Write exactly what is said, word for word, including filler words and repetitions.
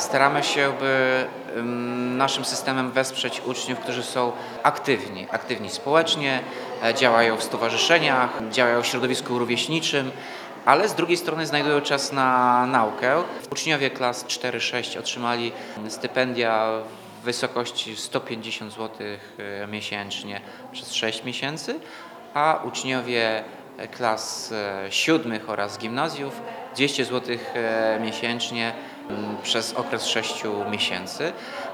Staramy się, by ym, naszym systemem wesprzeć uczniów, którzy są aktywni, aktywni społecznie, e, działają w stowarzyszeniach, działają w środowisku rówieśniczym, ale z drugiej strony znajdują czas na naukę. Uczniowie klas cztery sześć otrzymali stypendia w wysokości sto pięćdziesiąt złotych miesięcznie przez sześć miesięcy, a uczniowie klas e, siódmych oraz gimnazjów dwieście złotych miesięcznie m, przez okres sześciu miesięcy.